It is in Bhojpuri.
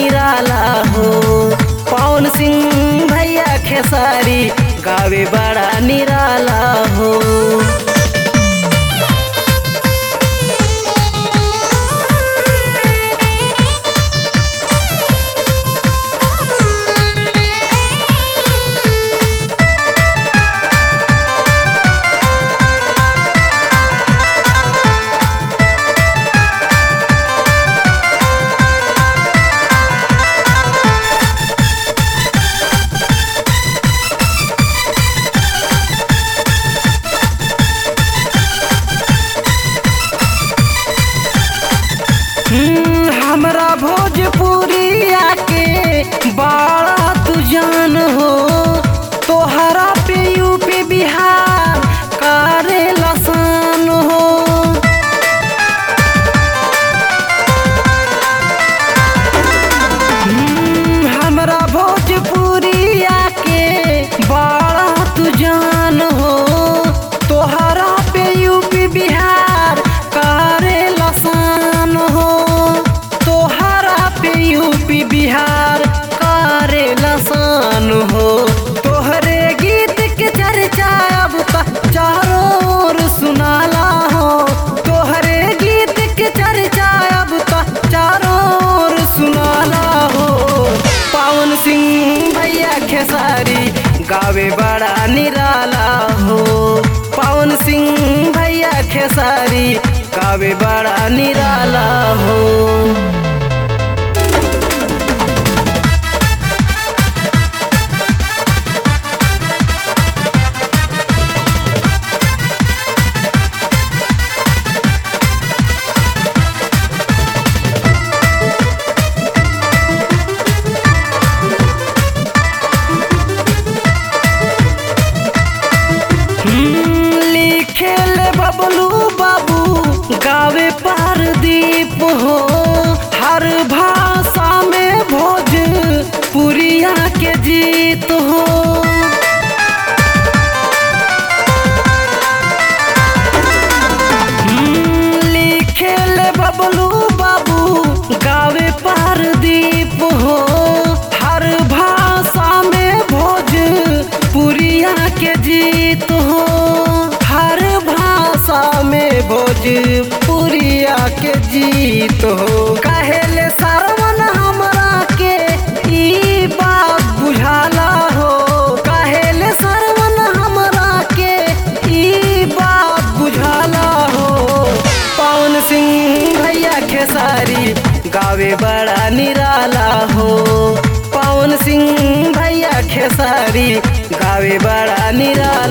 निराला हो। पवन सिंह भैया खेसारी गावे बड़ा निराला हो। हमरा भोजपुरिया के बड़ा तू जान हो। तोहरा पे यूपी बिहार करे लसान हो। हमरा भोजपुरिया के बड़ा तू जान हो। तोहरा पे यूपी बिहार करे लसान हो। यूपी बिहार करे लसान हो। तोहरे गीत के चर्चा अब तक चारों ओर सुनाला हो। तोहरे गीत के चर्चा अब तक चारों ओर सुनाला हो। पवन सिंह भैया खेसारी गावे बड़ा निराला हो। पवन सिंह भैया खेसारी गावे बड़ा निराला हो। बबलू बाबू गावे पारदीप हो। हर भाषा में भोजपुरिया के जीत हो। लिखेले बबलू बाबू गावे पारदीप हो। हर भाषा में भोजपुरिया के जीत हो। हर भाषा में भोजपुरिया के जीत हो। कहेले सरवन हमरा के ई बात बुझाला हो। कहेले सरवन हमरा के ई बात बुझाला हो। पवन सिंह भैया खेसारी गावे बड़ा निराला हो। पवन सिंह भैया खेसारी गावे बड़ा निराला